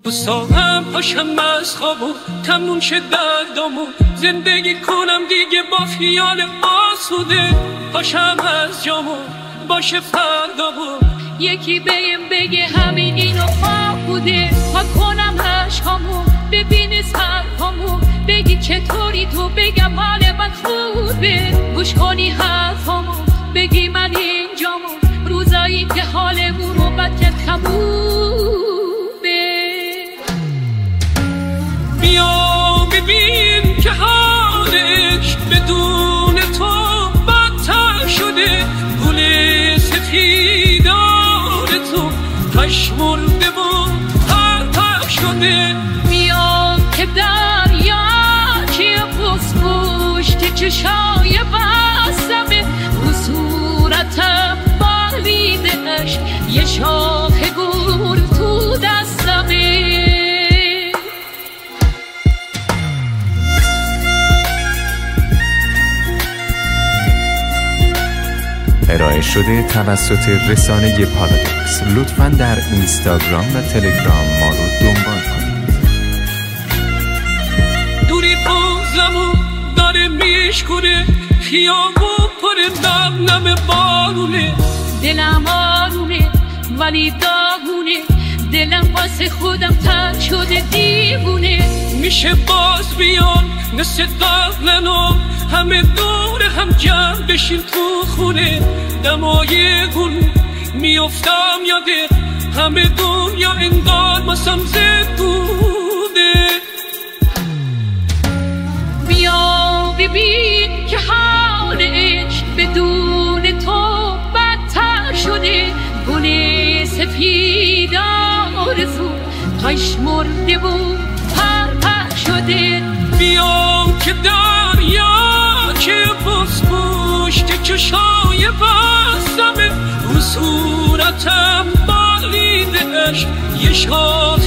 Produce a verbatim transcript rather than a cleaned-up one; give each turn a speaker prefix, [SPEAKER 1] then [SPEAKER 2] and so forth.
[SPEAKER 1] ساهم پاشم از خوابم تموم شد دردامو زندگی کنم دیگه با خیال آسوده پاشم از جامو باشه فردامو
[SPEAKER 2] یکی بهم بگه همین اینو خواب بوده پاک کنم عشقامو ببینی سرهامو بگی چطوری تو بگم حال من خوبه گوش کنی حرفامو بگی من اینجامو روزایی که حالمون رو بد کرد خموبه
[SPEAKER 1] بیا ببین که حالش بدون تو بدتر شده گل سفیدار تو پشمرده و پرپر شده
[SPEAKER 2] میام که دریا که پس پشت چشای بستمه رو صورتم بالیدش یه شاخ گل تو دستمه
[SPEAKER 3] ارائه شده توسط رسانه پارادوکس. لطفاً در اینستاگرام و تلگرام ما رو دنبال کنید.
[SPEAKER 1] دوری بازمو داره میشکنه خیابون پر نم نم بارونه
[SPEAKER 2] دلم آرونه ولی داغونه دلم واسه خودم تن شده دیوونه
[SPEAKER 1] میشه باز بیان مثل قبلنو همه دور هم جمع بشین تو خونه دمای گل میافتم یاده همه دنیا انگار مسام زدوده
[SPEAKER 2] بیا ببین که حالش بدون تو بدتر شده گل سفید آرزو پشمرده و پرپر شده
[SPEAKER 1] بیام که دریا که بس پشت چشای بستمه رو صورتم بالیدش یه شام